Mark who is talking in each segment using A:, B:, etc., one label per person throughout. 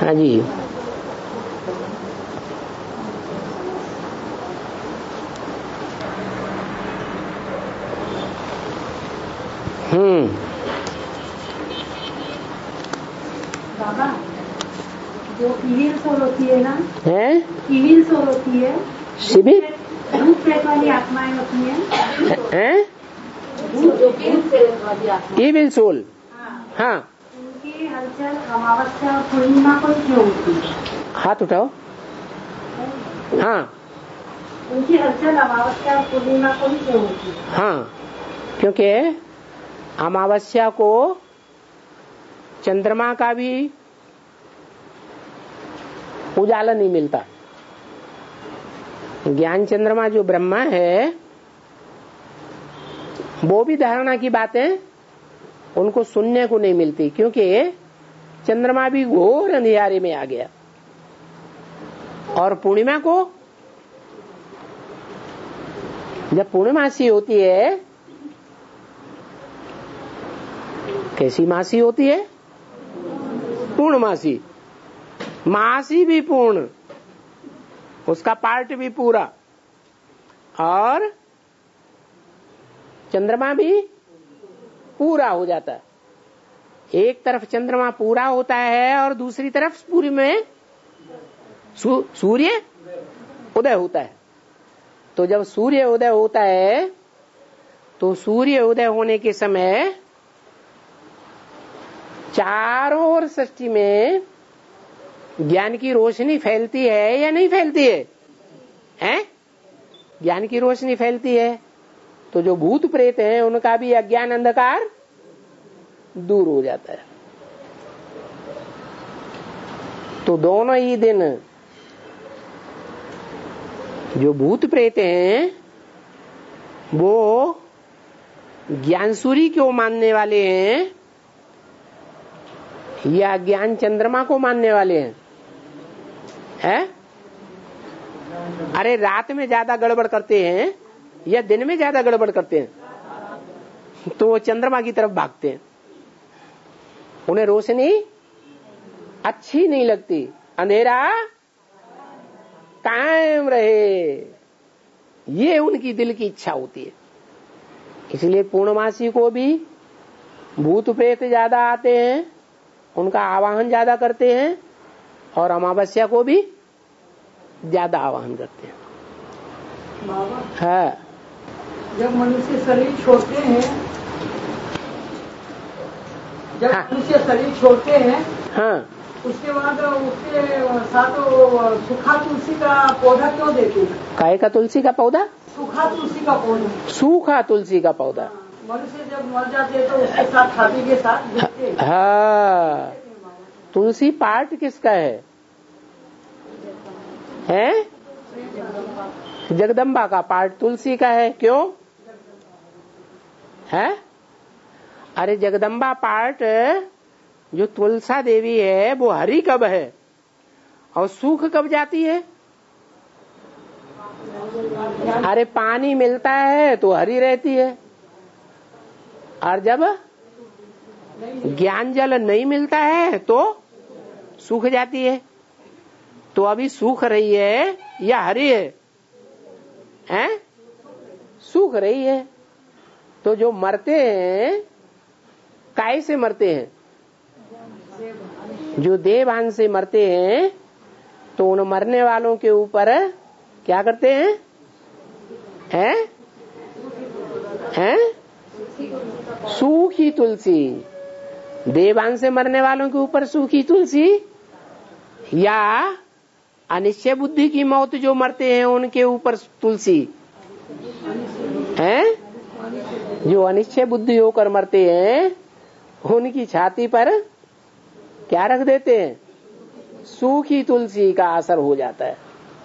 A: हाँ जी।
B: बाबा, जो evil soul होती है ना,
A: है
B: इविल सोल होती है,
A: शिविर
B: भूत प्रेत वाली आत्माएं होती हैं,
A: इविल सोल। हाँ,
B: उनकी हलचल अमावस्या और पूर्णिमा को क्यों होती है?
A: हाथ उठाओ। हाँ,
B: उनकी हलचल अमावस्या और पूर्णिमा को भी क्यों होती है?
A: हाँ, क्योंकि अमावस्या को चंद्रमा का भी उजाला नहीं मिलता। ज्ञान चंद्रमा जो ब्रह्मा है, वो भी धारणा की बातें उनको सुनने को नहीं मिलती, क्योंकि चंद्रमा भी घोर अंधियारे में आ गया। और पूर्णिमा को, जब पूर्णमासी होती है, कैसी मासी होती है? पूर्णमासी। मासी भी पूर्ण, उसका पार्ट भी पूरा, और चंद्रमा भी पूरा हो जाता है। एक तरफ चंद्रमा पूरा होता है और दूसरी तरफ पूरी में सूर्य उदय होता है। तो जब सूर्य उदय होता है, तो सूर्य उदय होने के समय चारों ओर सृष्टि में ज्ञान की रोशनी फैलती है या नहीं फैलती है? हैं? ज्ञान की रोशनी फैलती है। तो जो भूत प्रेत हैं, उनका भी अज्ञान अंधकार दूर हो जाता है। तो दोनों ही दिन जो भूत प्रेत हैं, वो ज्ञान सूर्य को मानने वाले हैं या ज्ञान चंद्रमा को मानने वाले हैं? अरे रात में ज्यादा गड़बड़ करते हैं या दिन में ज्यादा गड़बड़ करते हैं? तो वो चंद्रमा की तरफ भागते हैं। उन्हें रोशनी अच्छी नहीं लगती, अंधेरा कायम रहे, ये उनकी दिल की इच्छा होती है। इसलिए पूर्णमासी को भी भूत प्रेत ज्यादा आते हैं, उनका आवाहन ज्यादा करते हैं, और अमावस्या को भी ज्यादा आवाहन करते हैं।
B: बाबा,
A: हाँ,
B: जब मनुष्य शरीर छोड़ते हैं, मनुष्य शरीर छोड़ते हैं,
A: हाँ,
B: उसके बाद उसके साथ सूखा तुलसी का पौधा क्यों देते हैं?
A: काय का तुलसी का पौधा?
B: सूखा तुलसी का पौधा।
A: सूखा तुलसी का पौधा।
B: मनुष्य जब मर जाते हैं तो उसके साथ खादी के साथ देते हैं।
A: हाँ, तुलसी पार्ट किसका है? जगदम्बा का पार्ट तुलसी का है। क्यों है? अरे जगदम्बा पार्ट जो तुलसा देवी है, वो हरी कब है और सूख कब जाती है? अरे पानी मिलता है तो हरी रहती है, और जब ज्ञान जल नहीं मिलता है तो सूख जाती है। तो अभी सूख रही है या हरी है? सूख रही है। तो जो मरते हैं, काय से मरते हैं? जो देवान से मरते हैं, तो उन मरने वालों के ऊपर क्या करते हैं? सूखी तुलसी। देवान से मरने वालों के ऊपर सूखी तुलसी, या अनिश्चय बुद्धि की मौत जो मरते हैं उनके ऊपर तुलसी जो अनिश्चय बुद्धि होकर मरते हैं, उनकी छाती पर क्या रख देते हैं? सूखी तुलसी का असर हो जाता है।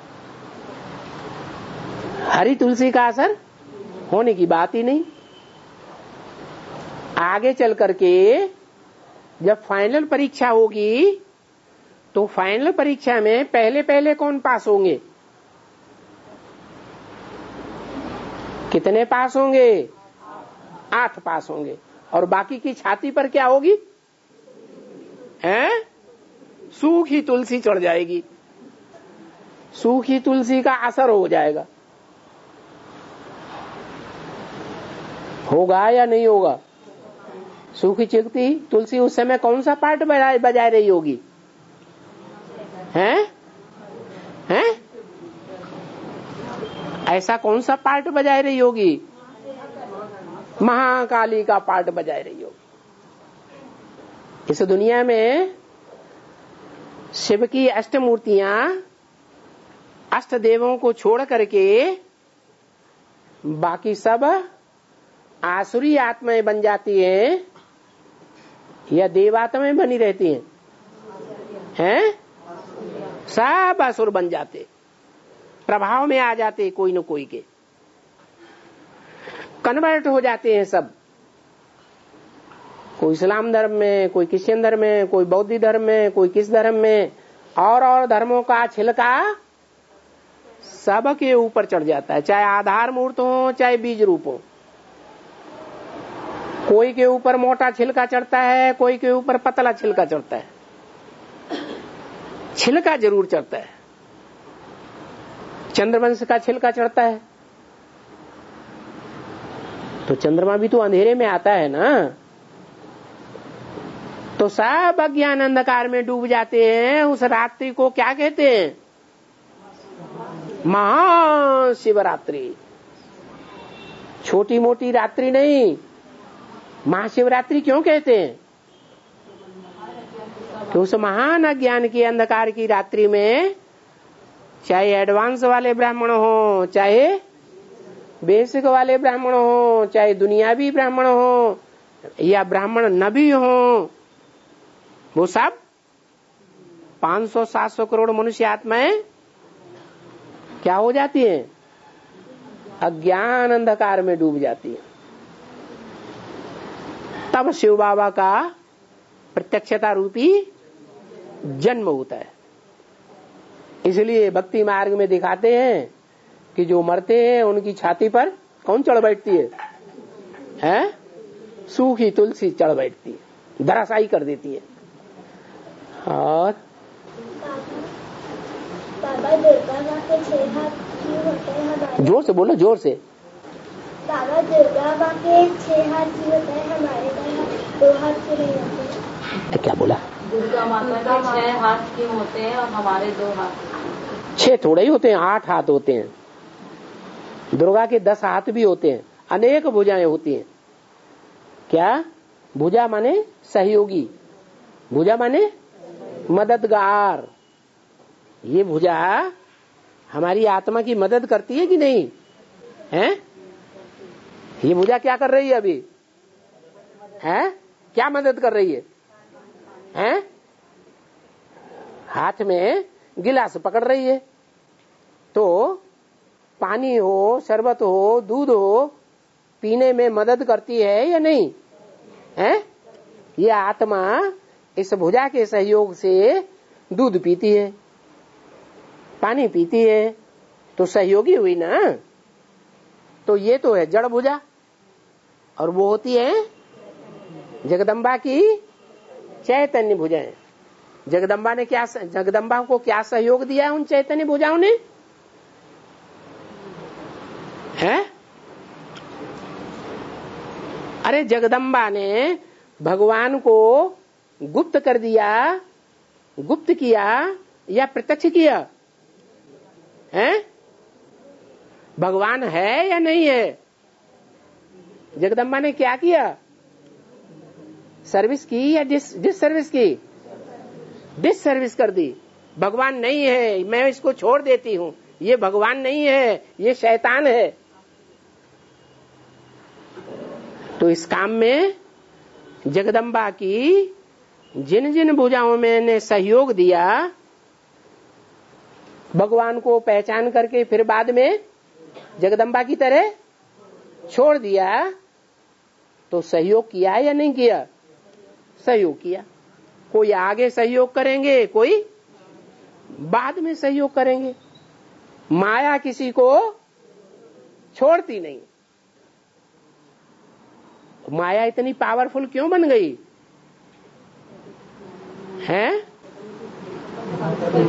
A: हरी तुलसी का असर होने की बात ही नहीं। आगे चल करके जब फाइनल परीक्षा होगी, तो फाइनल परीक्षा में पहले पहले कौन पास होंगे? कितने पास होंगे? 8 पास होंगे। और बाकी की छाती पर क्या होगी? सूखी तुलसी चढ़ जाएगी, सूखी तुलसी का असर हो जाएगा। होगा या नहीं होगा? सूखी चिकती तुलसी उस समय कौन सा पार्ट बजा रही होगी? हैं? ऐसा कौन सा पार्ट बजा रही होगी? महाकाली का पार्ट बजा रही होगी। इस दुनिया में शिव की अष्टमूर्तियां अष्ट देवों को छोड़ करके बाकी सब आसुरी आत्माएं बन जाती हैं या देवात्माएं बनी रहती हैं? हैं? सब असुर बन जाते, प्रभाव में आ जाते, कोई न कोई के कन्वर्ट हो जाते हैं सब। कोई इस्लाम धर्म में, कोई क्रिश्चियन धर्म में, कोई बौद्ध धर्म में, कोई किस धर्म में, और धर्मों का छिलका सब के ऊपर चढ़ जाता है, चाहे आधार मूर्त हो चाहे बीज रूप हो। कोई के ऊपर मोटा छिलका चढ़ता है, कोई के ऊपर पतला छिलका चढ़ता है, छिलका जरूर चढ़ता है। चंद्रवंश का छिलका चढ़ता है तो चंद्रमा भी तो अंधेरे में आता है ना, तो सब अज्ञान अंधकार में डूब जाते हैं। उस रात्रि को क्या कहते हैं? महाशिवरात्रि। छोटी मोटी रात्रि नहीं, महाशिवरात्रि क्यों कहते हैं? तो उस महान अज्ञान की अंधकार की रात्रि में चाहे एडवांस वाले ब्राह्मण हो, चाहे बेसिक वाले ब्राह्मण हो, चाहे दुनियावी ब्राह्मण हो या ब्राह्मण नबी हो, वो सब 500-700 करोड़ मनुष्य आत्माएं क्या हो जाती हैं? अज्ञान अंधकार में डूब जाती हैं। तब शिव बाबा का प्रत्यक्षता रूपी जन्म होता है। इसलिए भक्ति मार्ग में दिखाते हैं कि जो मरते हैं उनकी छाती पर कौन चढ़ बैठती है? हैं? सूखी तुलसी चढ़ बैठती है, धराशायी कर देती है। और
C: बाबा दुर्गा माँ के 6 हाथ क्यों होते हैं हमारे?
A: जोर से बोलो, जोर से।
C: बाबा दुर्गा माँ के 6 हाथ क्यों होते हैं, हमारे 2 हाथ क्यों नहीं होते?
A: क्या बोला?
D: दुर्गा माता के 6 हाथ क्यों होते हैं और हमारे 2 हाथ?
A: 6 थोड़े ही होते हैं, 8 हाथ होते हैं। दुर्गा के 10 हाथ भी होते हैं, अनेक भुजाएं होती हैं। क्या? भुजा माने सहयोगी, भुजा माने मददगार। ये भुजा हमारी आत्मा की मदद करती है कि नहीं? हैं? ये भुजा क्या कर रही है अभी? हैं? क्या मदद कर रही है? हैं? हाथ में गिलास पकड़ रही है, तो पानी हो, शरबत हो, दूध हो, पीने में मदद करती है या नहीं? हैं? ये आत्मा इस भुजा के सहयोग से दूध पीती है, पानी पीती है, तो सहयोगी हुई ना। तो ये तो है जड़ भुजा, और वो होती है जगदम्बा की चैतन्य भुजाएं। जगदम्बा को क्या सहयोग दिया उन चैतन्य भुजाओं ने? है? अरे जगदम्बा ने भगवान को गुप्त कर दिया, गुप्त किया या प्रत्यक्ष किया? है? भगवान है या नहीं है? जगदम्बा ने क्या किया? सर्विस की या डिस सर्विस की? डिस सर्विस कर दी। भगवान नहीं है, मैं इसको छोड़ देती हूँ, ये भगवान नहीं है, ये शैतान है। तो इस काम में जगदम्बा की जिन जिन भुजाओं में ने सहयोग दिया, भगवान को पहचान करके फिर बाद में जगदम्बा की तरह छोड़ दिया, तो सहयोग किया या नहीं किया? सहयोग किया। कोई आगे सहयोग करेंगे, कोई बाद में सहयोग करेंगे। माया किसी को छोड़ती नहीं। माया इतनी पावरफुल क्यों बन गई है?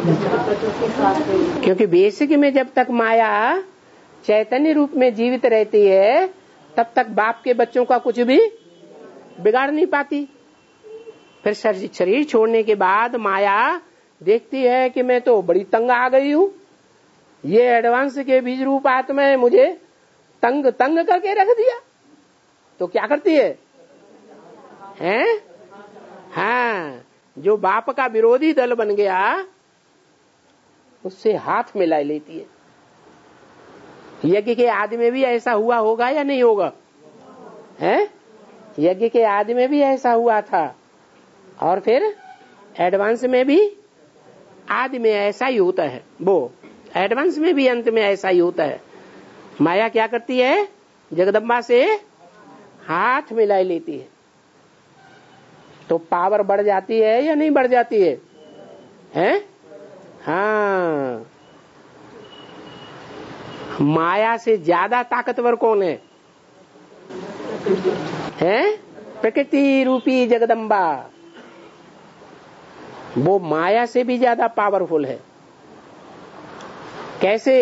A: क्योंकि बेसिक में जब तक माया चैतन्य रूप में जीवित रहती है तब तक बाप के बच्चों का कुछ भी बिगाड़ नहीं पाती। फिर शरीर छोड़ने के बाद माया देखती है कि मैं तो बड़ी तंग आ गई हूं, ये एडवांस के बीज रूप आत्मा है, मुझे तंग करके रख दिया। तो क्या करती है? हाँ, जो बाप का विरोधी दल बन गया उससे हाथ मिला लेती है। यज्ञ के आदि में भी ऐसा हुआ होगा या नहीं होगा? यज्ञ के आदि में भी ऐसा हुआ था और फिर एडवांस में भी आदि में ऐसा ही होता है, वो एडवांस में भी अंत में ऐसा ही होता है। माया क्या करती है? जगदम्बा से हाथ मिला लेती है तो पावर बढ़ जाती है या नहीं बढ़ जाती है? हाँ, माया से ज्यादा ताकतवर कौन है? प्रकृति रूपी जगदम्बा, वो माया से भी ज्यादा पावरफुल है। कैसे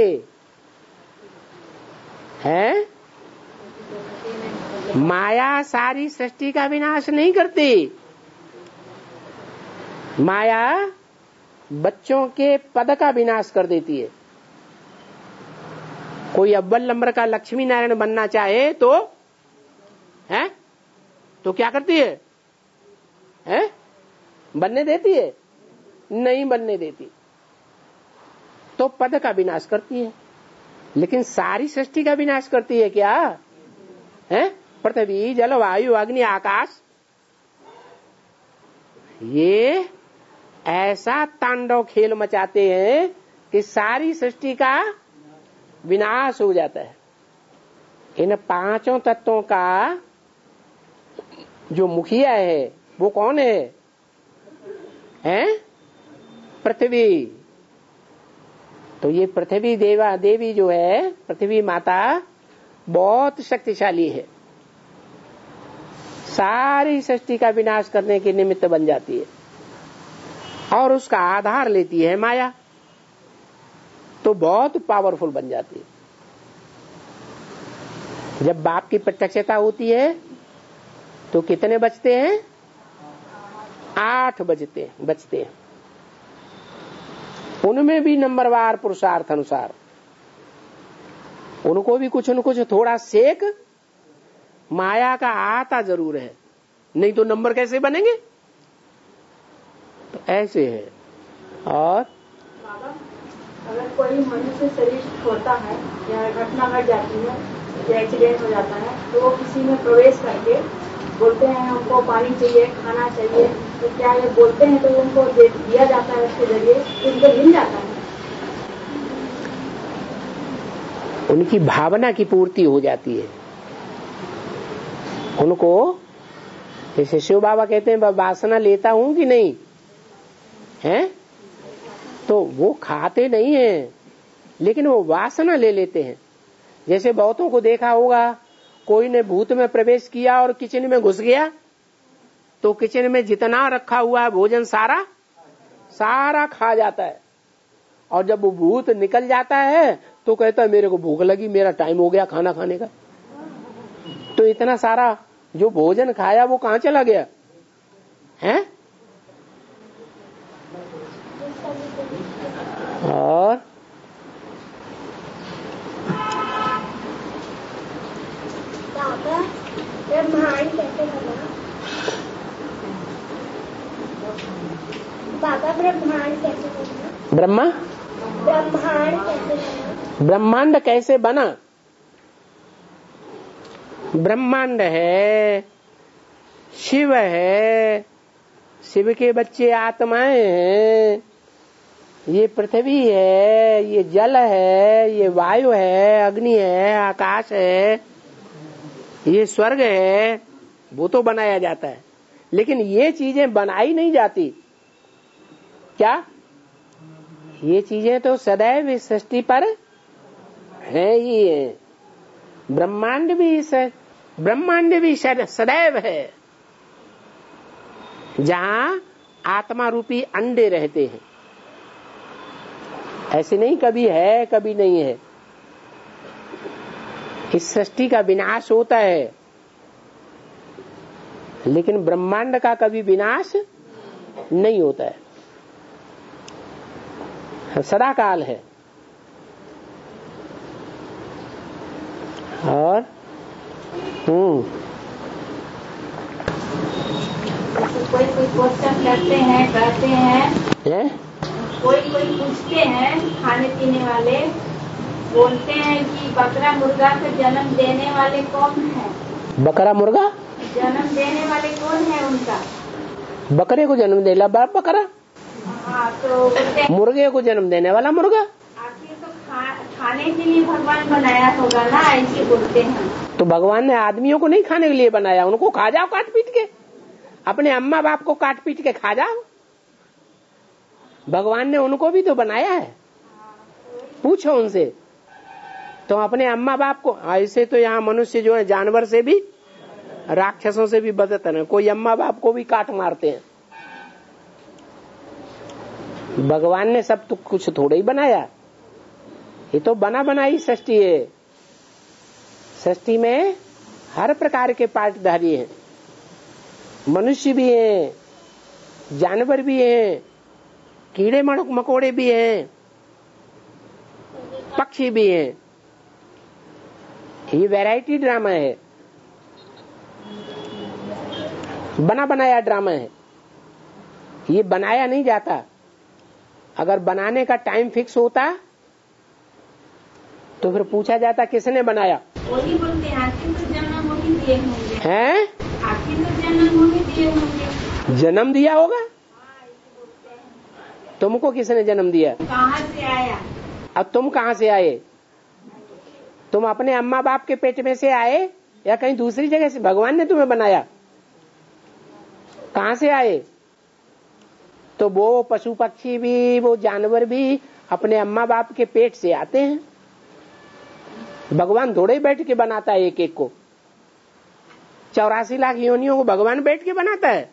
A: है? माया सारी सृष्टि का विनाश नहीं करती, माया बच्चों के पद का विनाश कर देती है। कोई अव्वल नंबर का लक्ष्मी नारायण बनना चाहे तो तो क्या करती है? बनने देती है? नहीं बनने देती, तो पद का विनाश करती है। लेकिन सारी सृष्टि का विनाश करती है क्या? पृथ्वी, जल, वायु, अग्नि, आकाश, ये ऐसा तांडव खेल मचाते हैं कि सारी सृष्टि का विनाश हो जाता है। इन पांचों तत्वों का जो मुखिया है वो कौन है? पृथ्वी। तो ये पृथ्वी देवी जो है, पृथ्वी माता बहुत शक्तिशाली है, सारी सृष्टि का विनाश करने के निमित्त बन जाती है और उसका आधार लेती है माया, तो बहुत पावरफुल बन जाती है। जब बाप की प्रत्यक्षता होती है तो कितने बचते हैं? 8 बचते हैं। उनमें भी नंबरवार पुरुषार्थ अनुसार उनको भी कुछ न कुछ थोड़ा सेक माया का आता जरूर है, नहीं तो नंबर कैसे बनेंगे? तो ऐसे है। और
B: अगर कोई मनुष्य शरीर छोड़ता है या घटना घट जाती है या एक्सीडेंट हो जाता है तो वो किसी में प्रवेश करके बोलते हैं हमको पानी चाहिए, खाना चाहिए, तो क्या ये बोलते हैं तो उनको दिया जाता है उसके जरिए, उनको मिल जाता है?
A: उनकी भावना की पूर्ति हो जाती है। उनको जैसे शिव बाबा कहते हैं वासना लेता हूं कि नहीं है, तो वो खाते नहीं है लेकिन वो वासना ले लेते हैं। जैसे बहुतों को देखा होगा, कोई ने भूत में प्रवेश किया और किचन में घुस गया तो किचन में जितना रखा हुआ है भोजन सारा खा जाता है, और जब वो भूत निकल जाता है तो कहता है मेरे को भूख लगी, मेरा टाइम हो गया खाना खाने का। तो इतना सारा जो भोजन खाया वो कहां चला गया है? और
C: ब्रह्मांड कैसे बना? बाबा ब्रह्मांड कैसे बना?
A: ब्रह्मांड कैसे बना? ब्रह्मांड है, शिव है, शिव के बच्चे आत्माएं हैं, ये पृथ्वी है, ये जल है, ये वायु है, अग्नि है, आकाश है, ये स्वर्ग है, वो तो बनाया जाता है। लेकिन ये चीजें बनाई नहीं जाती। क्या? ये चीजें तो सदैव इस सृष्टि पर है ही है। ब्रह्मांड भी सदैव है। जहां आत्मा रूपी अंडे रहते हैं ऐसे नहीं कभी है कभी नहीं है। इस सृष्टि का विनाश होता है, लेकिन ब्रह्मांड का कभी विनाश नहीं होता है, सदा काल है। और
B: कोई क्वेश्चन करते हैं, कहते हैं, कोई पूछते हैं, खाने पीने वाले बोलते हैं कि बकरा मुर्गा का जन्म देने वाले कौन है?
A: बकरा मुर्गा
B: जन्म देने वाले कौन है उनका?
A: बकरे को जन्म देने वाला बकरा।
B: हाँ, तो
A: मुर्गे को जन्म देने वाला मुर्गा।
B: आखिर तो खाने के लिए भगवान बनाया होगा ना, ऐसे बोलते हैं।
A: तो भगवान ने आदमियों को नहीं खाने के लिए बनाया, उनको खा जाओ काट पीट के, अपने अम्मा बाप को काट पीट के खा जाओ। भगवान ने उनको भी तो बनाया है, पूछो उनसे। तो अपने अम्मा बाप को, ऐसे तो यहाँ मनुष्य जो है जानवर से भी, राक्षसों से भी बदतर है, कोई अम्मा बाप को भी काट मारते हैं। भगवान ने सब तो कुछ थोड़ा ही बनाया, ये तो बना बनाई सृष्टि है। सृष्टि में हर प्रकार के पार्टधारी हैं, मनुष्य भी हैं, जानवर भी हैं, कीड़े मकोड़े भी हैं, पक्षी भी हैं। ये वैरायटी ड्रामा है, बना बनाया ड्रामा है, ये बनाया नहीं जाता। अगर बनाने का टाइम फिक्स होता तो फिर पूछा जाता किसने बनाया।
B: वही बोलते हैं, आखिर तो जन्म वही दिए होंगे।
A: हैं?
B: आखिर तो जन्म वही दिए होंगे।
A: जन्म दिया होगा। तुमको किसने जन्म दिया?
B: कहाँ से आया?
A: अब तुम कहाँ से आए? तुम अपने अम्मा बाप के पेट में से आए या कहीं दूसरी जगह से? भगवान ने तुम्हें बनाया, कहाँ से आए? तो वो पशु पक्षी भी, वो जानवर भी अपने अम्मा बाप के पेट से आते हैं। भगवान थोड़े बैठ के बनाता है एक एक को, 84 लाख योनियों को भगवान बैठ के बनाता है।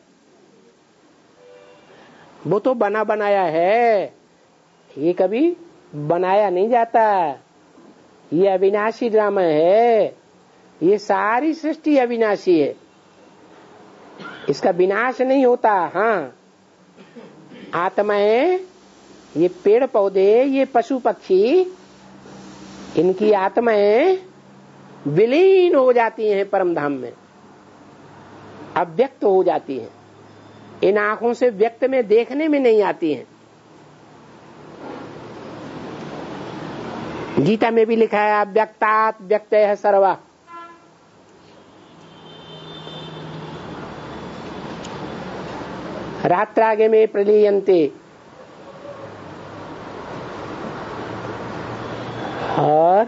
A: वो तो बना बनाया है, ये कभी बनाया नहीं जाता। ये अविनाशी ड्रामा है, ये सारी सृष्टि अविनाशी है, इसका विनाश नहीं होता। हाँ, आत्माएं, ये पेड़ पौधे, ये पशु पक्षी, इनकी आत्माएं विलीन हो जाती हैं परम धाम में, अव्यक्त हो जाती हैं, इन आंखों से व्यक्त में देखने में नहीं आती हैं। गीता में भी लिखा है अव्यक्तात् व्यक्तयः सर्वः। रात्रागे में प्रलीयन्ते। और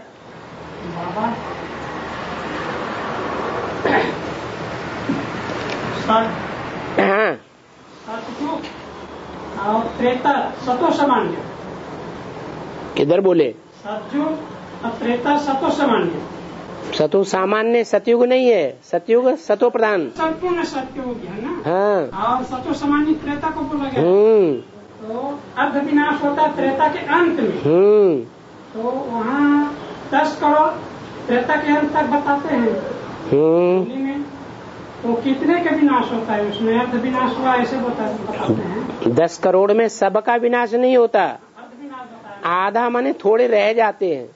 A: हाँ,
E: और त्रेता सतो सामान्य।
A: किधर बोले?
E: सतयुग और त्रेता सतो सामान्य।
A: सतो सामान्य सतयुग नहीं है, सतयुग सतो प्रधान,
E: संपूर्ण सतयुग है ना।
A: हाँ,
E: और सतो सामान्य त्रेता को बोला गया। तो अर्ध विनाश होता है त्रेता के अंत में। तो वहाँ 10 करोड़ त्रेता के अंत तक बताते हैं में। तो कितने का विनाश होता है उसमें? अर्ध विनाश हुआ ऐसे बताते हैं।
A: 10 करोड़ में सबका विनाश नहीं होता, आधा माने थोड़े रह जाते हैं,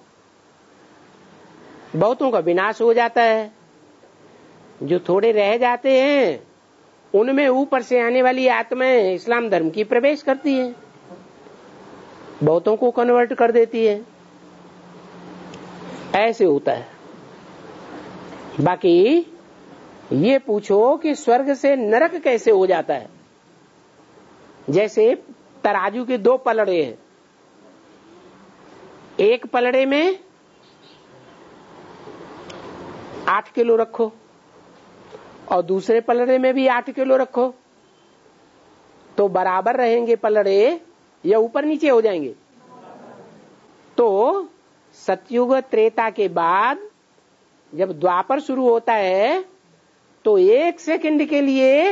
A: बहुतों का विनाश हो जाता है। जो थोड़े रह जाते हैं उनमें ऊपर से आने वाली आत्माएं इस्लाम धर्म की प्रवेश करती हैं, बहुतों को कन्वर्ट कर देती है, ऐसे होता है। बाकी ये पूछो कि स्वर्ग से नरक कैसे हो जाता है। जैसे तराजू के 2 पलड़े हैं, एक पलड़े में 8 किलो रखो और दूसरे पलड़े में भी 8 किलो रखो, तो बराबर रहेंगे पलड़े या ऊपर नीचे हो जाएंगे? तो सतयुग त्रेता के बाद जब द्वापर शुरू होता है तो 1 सेकंड के लिए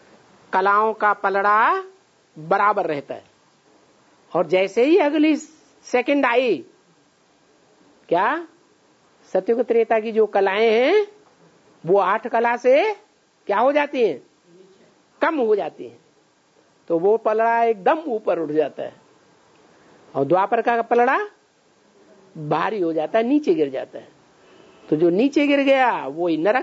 A: कलाओं का पलड़ा बराबर रहता है, और जैसे ही अगली सेकंड आई। क्या सतयुग त्रेता की जो कलाएं हैं वो 8 कला से क्या हो जाती हैं, कम हो जाती हैं, तो वो पलड़ा एकदम ऊपर उठ जाता है, और द्वापर का पलड़ा भारी हो जाता है, नीचे गिर जाता है। तो जो नीचे गिर गया वो ही नरक।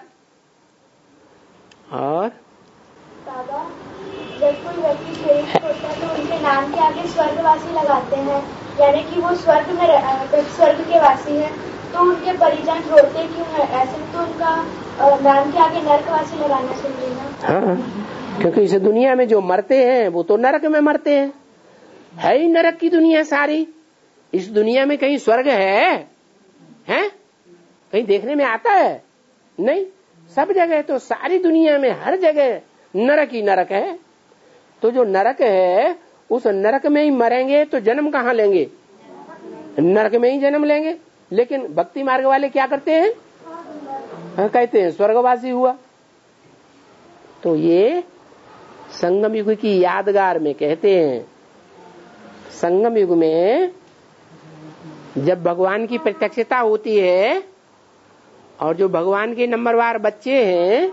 A: और
C: बाबा, जब कोई व्यक्ति श्रेष्ठ होता है तो उनके नाम के आगे स्वर्गवासी लगाते हैं, यानी कि वो स्वर्ग में स्वर्ग के वासी हैं, तो उनके परिजन रोते क्यों है? ऐसे तो उनका नाम के आगे नरकवासी लगाना चाहिए ना।
A: हाँ, क्योंकि इस दुनिया में जो मरते हैं वो तो नरक में मरते हैं, है ही नरक की दुनिया सारी। इस दुनिया में कहीं स्वर्ग है? कहीं देखने में आता है? नहीं, सब जगह तो सारी दुनिया में हर जगह नरक ही नरक है। तो जो नरक है उस नरक में ही मरेंगे तो जन्म कहाँ लेंगे? नरक में ही जन्म लेंगे। लेकिन भक्ति मार्ग वाले क्या करते हैं? कहते हैं स्वर्गवासी हुआ। तो ये संगम युग की यादगार में कहते हैं, संगम युग में जब भगवान की प्रत्यक्षता होती है और जो भगवान के नंबरवार बच्चे हैं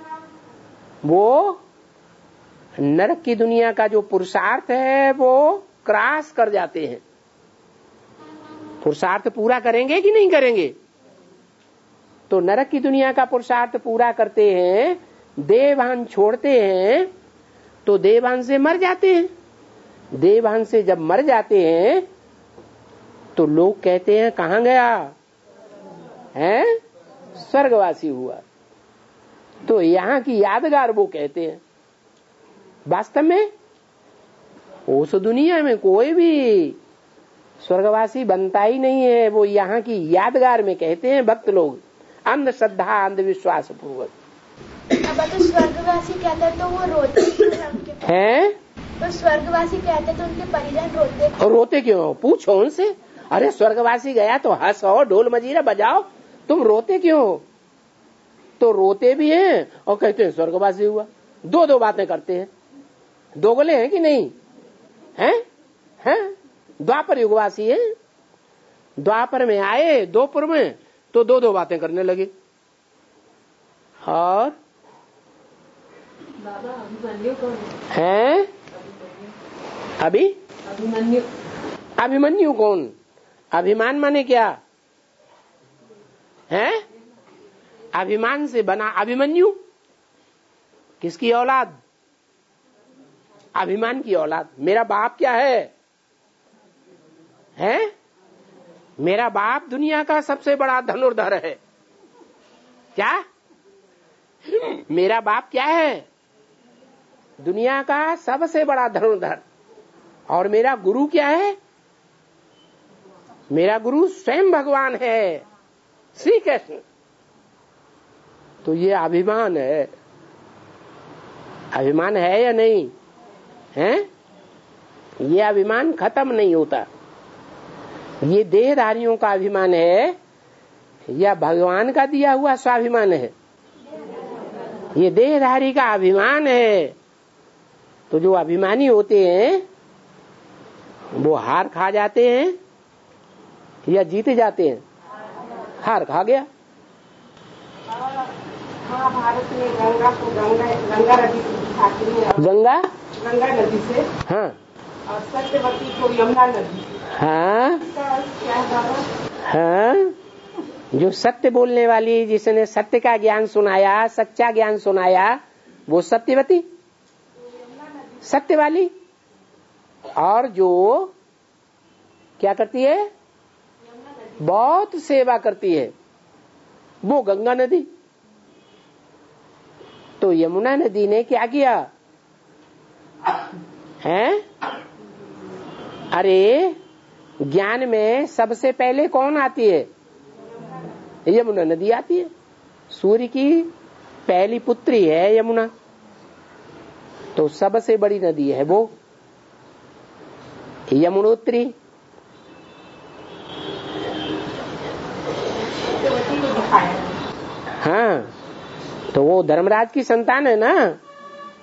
A: वो नरक की दुनिया का जो पुरुषार्थ है वो क्रॉस कर जाते हैं। पुरुषार्थ पूरा करेंगे कि नहीं करेंगे? तो नरक की दुनिया का पुरुषार्थ पूरा करते हैं, देवभान छोड़ते हैं, तो देवभान से मर जाते हैं। देवभान से जब मर जाते हैं तो लोग कहते हैं कहाँ गया है? स्वर्गवासी हुआ। तो यहाँ की यादगार वो कहते हैं। वास्तव में उस दुनिया में कोई भी स्वर्गवासी बनता ही नहीं है, वो यहाँ की यादगार में कहते हैं भक्त लोग, अंधश्रद्धा अंधविश्वास पूर्वक।
C: तो स्वर्गवासी कहते हैं तो वो रोते क्यों
A: हैं?
C: तो स्वर्गवासी कहते तो उनके परिजन रोते।
A: और रोते क्यों? पूछो उनसे। अरे स्वर्गवासी गया तो हंसो, ढोल मजीरा बजाओ, तुम रोते क्यों? तो रोते भी हैं और कहते हैं स्वर्गवासी हुआ। दो बातें करते हैं। दोगले हैं कि नहीं? हैं? द्वापर युगवासी है। द्वापर में आए दोपुर में तो दो बातें करने लगे। और
D: बाबा अभिमन्यु कौन
A: है? अभिमन्यु कौन? अभिमान माने क्या है? अभिमान से बना अभिमन्यु। किसकी औलाद? अभिमान की औलाद। मेरा बाप क्या है? मेरा बाप दुनिया का सबसे बड़ा धनुर्धर है। क्या? मेरा बाप क्या है? दुनिया का सबसे बड़ा धनुर्धर। और मेरा गुरु क्या है? मेरा गुरु स्वयं भगवान है, श्री कृष्ण। तो ये अभिमान है। अभिमान है या नहीं है? ये अभिमान खत्म नहीं होता। ये देहधारियों का अभिमान है या भगवान का दिया हुआ स्वाभिमान है? ये देहधारी का अभिमान है। तो जो अभिमानी होते हैं वो हार खा जाते हैं या जीते जाते हैं? हार खा गया।
B: महाभारत में गंगा को गंगा नदी से दिखाती है। गंगा नदी से।
A: हाँ।
B: और सत्यवती को यमुना नदी।
A: हाँ।
B: क्या है बाबा?
A: हाँ, जो सत्य बोलने वाली, जिसने सत्य का ज्ञान सुनाया, सच्चा ज्ञान सुनाया, वो सत्यवती, सत्य वाली। और जो क्या करती है? बहुत सेवा करती है, वो गंगा नदी। तो यमुना नदी ने क्या किया है? अरे ज्ञान में सबसे पहले कौन आती है? यमुना नदी आती है। सूर्य की पहली पुत्री है यमुना, तो सबसे बड़ी नदी है वो यमुनोत्री। हाँ, तो वो धर्मराज की संतान है ना,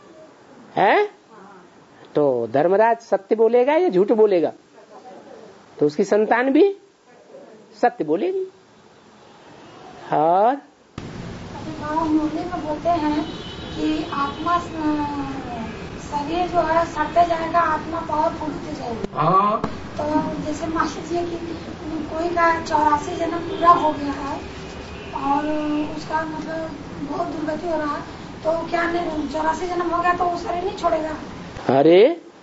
A: है? तो धर्मराज सत्य बोलेगा या झूठ बोलेगा? तो उसकी संतान भी सत्य बोलेगी। और
C: मुरली में बोलते हैं कि आत्मा शरीर जो है सटते जाएगा, आत्मा पावरफुल होती जाएगी।
A: हाँ,
C: तो जैसे मान लीजिए कि कोई का 84 जन्म पूरा हो गया है और उसका मतलब बहुत दुर्गति हो रहा है, तो क्या 84 जन्म हो गया तो वो शरीर नहीं छोड़ेगा?
A: अरे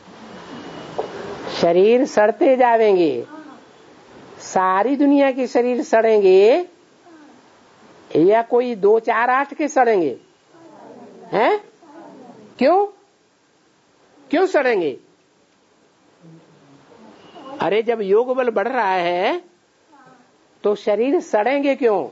A: शरीर सड़ते जाएंगे, सारी दुनिया के शरीर सड़ेंगे या कोई 2, 4, 8 के सड़ेंगे? हैं? क्यों सड़ेंगे? अरे जब योग बल बढ़ रहा है तो शरीर सड़ेंगे क्यों?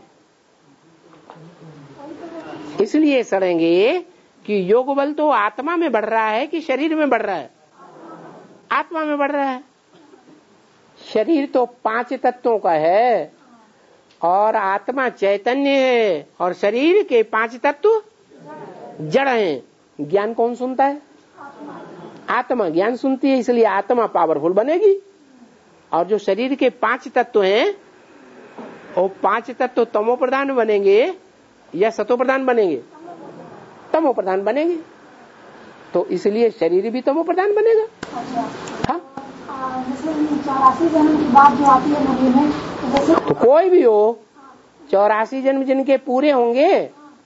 A: इसलिए सड़ेंगे कि योग बल तो आत्मा में बढ़ रहा है कि शरीर में बढ़ रहा है? आत्मा में बढ़ रहा है। शरीर तो 5 तत्वों का है और आत्मा चैतन्य है, और शरीर के 5 तत्व जड़ हैं। ज्ञान कौन सुनता है? आत्मा ज्ञान सुनती है, इसलिए आत्मा पावरफुल बनेगी। और जो शरीर के 5 तत्व हैं वो 5 तत्व तमो प्रधान बनेंगे या सतो प्रधान बनेंगे? तमो प्रधान बनेंगे। तो इसलिए शरीर भी तमो प्रधान बनेगा। हाँ,
C: जैसे 84 जन्म की बात जो आती है नदी में,
A: तो कोई भी हो 84 जन्म जिनके पूरे होंगे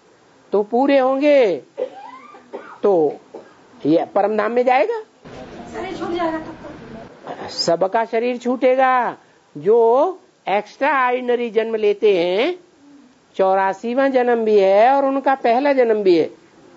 A: तो ये परमधाम में जाएगा।
C: शरीर छूट जाएगा तब
A: सबका शरीर छूटेगा। जो एक्स्ट्रा ऑर्डिनरी जन्म लेते हैं 84वां जन्म भी है और उनका पहला जन्म भी है,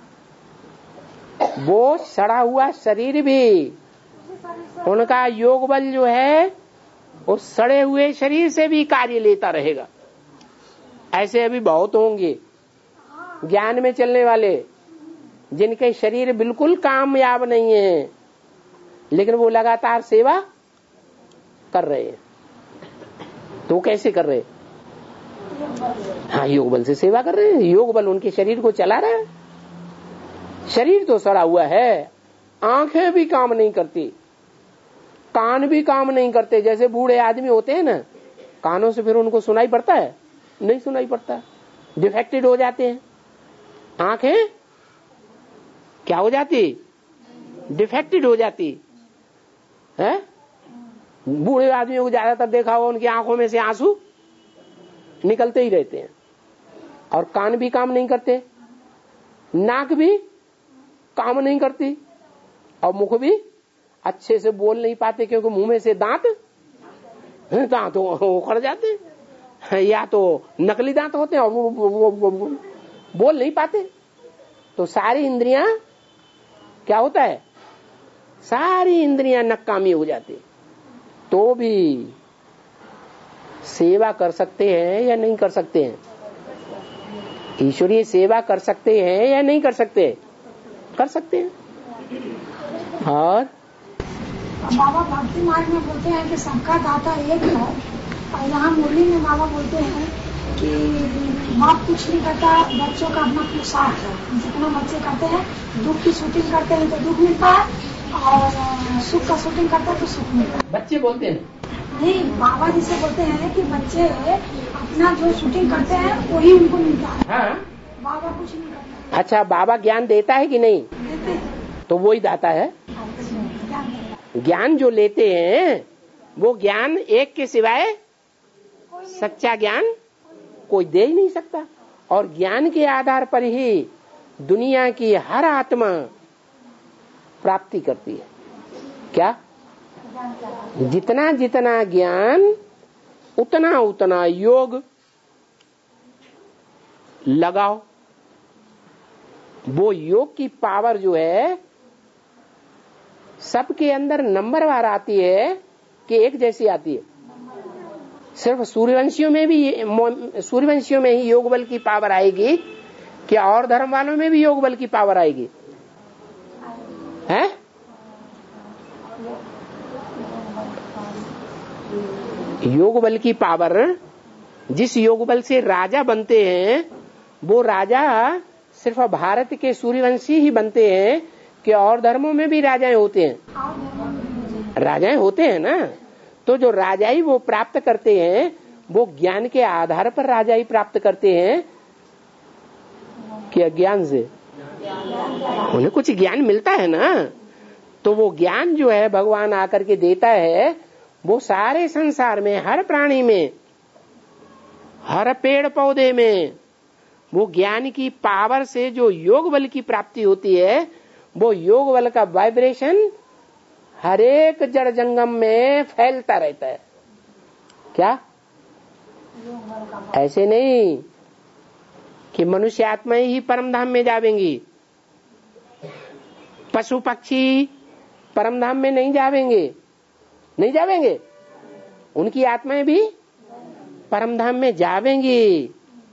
A: वो सड़ा हुआ शरीर भी, उनका योग बल जो है वो सड़े हुए शरीर से भी कार्य लेता रहेगा। ऐसे अभी बहुत होंगे ज्ञान में चलने वाले जिनके शरीर बिल्कुल कामयाब नहीं है, लेकिन वो लगातार सेवा कर रहे हैं। तो कैसे कर रहे हैं? हाँ, योग बल से सेवा कर रहे हैं। योग बल उनके शरीर को चला रहा है। शरीर तो सड़ा हुआ है, आंखें भी काम नहीं करती, कान भी काम नहीं करते। जैसे बूढ़े आदमी होते हैं ना, कानों से फिर उनको सुनाई पड़ता है? नहीं सुनाई पड़ता, डिफेक्टेड हो जाते हैं। आंखें क्या हो जाती? डिफेक्टेड हो जाती है। बूढ़े आदमियों को ज्यादातर देखा हो, उनकी आंखों में से आंसू निकलते ही रहते हैं। और कान भी काम नहीं करते, नाक भी काम नहीं करती, और मुख भी अच्छे से बोल नहीं पाते, क्योंकि मुंह में से दांत उखड़ जाते हैं, या तो नकली दांत होते हैं और वो बोल नहीं पाते। तो सारी इंद्रियां क्या होता है? सारी इंद्रियां नकामी हो जाती। तो भी सेवा कर सकते हैं या नहीं कर सकते हैं? ईश्वरीय सेवा कर सकते हैं या नहीं कर सकते? कर सकते हैं। और
C: बाबा भक्ति मार्ग में बोलते हैं कि सबका दाता एक है, और यहाँ मुरली में बाबा बोलते हैं कि बाप कुछ नहीं करता, बच्चों का अपना पुरुषार्थ है। जितना बच्चे करते हैं, दुख की शूटिंग करते हैं तो दुख मिलता है, और सुख का शूटिंग करता है तो सुख मिलता है।
A: बच्चे बोलते हैं
C: नहीं, बाबा जिसे बोलते हैं कि बच्चे अपना जो शूटिंग करते हैं वही उनको मिलता है।
A: हाँ।
C: बाबा कुछ नहीं करता।
A: अच्छा, बाबा ज्ञान देता है कि नहीं?
C: देते हैं।
A: तो वही दाता है। ज्ञान जो लेते हैं वो ज्ञान एक के सिवाय सच्चा ज्ञान कोई दे ही नहीं सकता। और ज्ञान के आधार पर ही दुनिया की हर आत्मा प्राप्ति करती है। क्या? जितना जितना ज्ञान उतना उतना योग लगाओ। वो योग की पावर जो है सबके अंदर नंबरवार आती है कि एक जैसी आती है। सिर्फ सूर्यवंशियों में ही योग बल की पावर आएगी, क्या और धर्म वालों में भी योग बल की पावर आएगी? है? योग बल की पावर, जिस योग बल से राजा बनते हैं वो राजा सिर्फ भारत के सूर्यवंशी ही बनते हैं कि और धर्मों में भी राजाएं होते हैं? राजाएं होते हैं ना। तो जो राजाई वो प्राप्त करते हैं वो ज्ञान के आधार पर राजाई प्राप्त करते हैं कि अज्ञान से? उन्हें कुछ ज्ञान मिलता है ना। तो वो ज्ञान जो है भगवान आकर के देता है, वो सारे संसार में, हर प्राणी में, हर पेड़ पौधे में वो ज्ञान की पावर से जो योग बल की प्राप्ति होती है, वो योग बल का वाइब्रेशन हर एक जड़ जंगम में फैलता रहता है। क्या ऐसे नहीं कि मनुष्य आत्मा ही परम धाम में जावेंगी, पशु पक्षी परम धाम में नहीं जावेंगे, उनकी आत्माएं भी परम धाम में जावेंगी।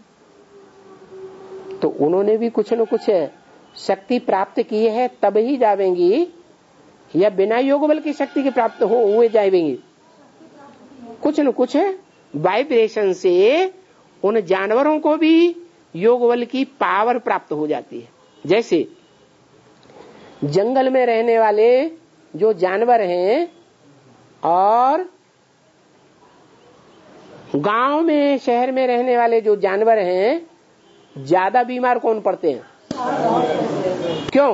A: तो उन्होंने भी कुछ न कुछ शक्ति प्राप्त की है तब ही जावेंगी, या बिना योग बल की शक्ति के प्राप्त हो हुए जावेंगी? कुछ न कुछ वाइब्रेशन से उन जानवरों को भी योग बल की पावर प्राप्त हो जाती है। जैसे जंगल में रहने वाले जो जानवर हैं और गांव में, शहर में रहने वाले जो जानवर हैं, ज्यादा बीमार कौन पड़ते हैं? क्यों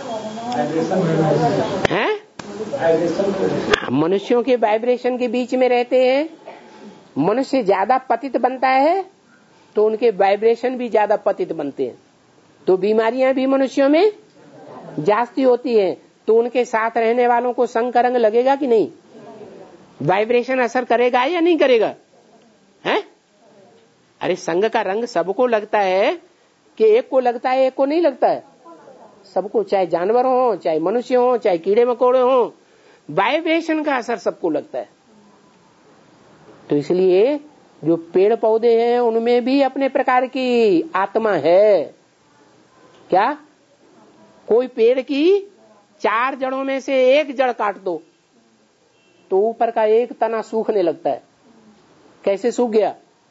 A: हैं? मनुष्यों के वाइब्रेशन के बीच में रहते हैं। मनुष्य ज्यादा पतित बनता है तो उनके वाइब्रेशन भी ज्यादा पतित बनते हैं, तो बीमारियां भी मनुष्यों में जास्ती होती हैं। तो उनके साथ रहने वालों को संग का रंग लगेगा कि नहीं? वाइब्रेशन असर करेगा या नहीं करेगा? हैं? अरे संग का रंग सबको लगता है कि एक को लगता है, एक को नहीं लगता है? सबको, चाहे जानवर हो, चाहे मनुष्य हो, चाहे कीड़े मकोड़े हो, वाइब्रेशन का असर सबको लगता है। तो इसलिए जो पेड़ पौधे हैं उनमें भी अपने प्रकार की आत्मा है। क्या? कोई पेड़ की 4 जड़ों में से एक जड़ काट दो तो ऊपर का एक तना सूखने लगता है। कैसे सूख गया?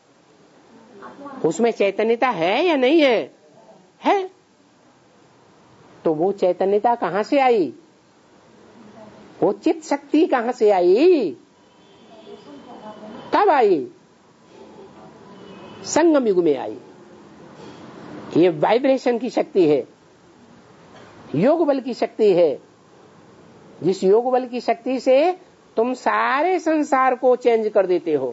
A: उसमें चैतन्यता है या नहीं है? है। तो वो चैतन्यता कहां से आई? वो चित्त शक्ति कहां से आई? कब आई? संगम युग में आई। ये वाइब्रेशन की शक्ति है, योग बल की शक्ति है, जिस योग बल की शक्ति से तुम सारे संसार को चेंज कर देते हो।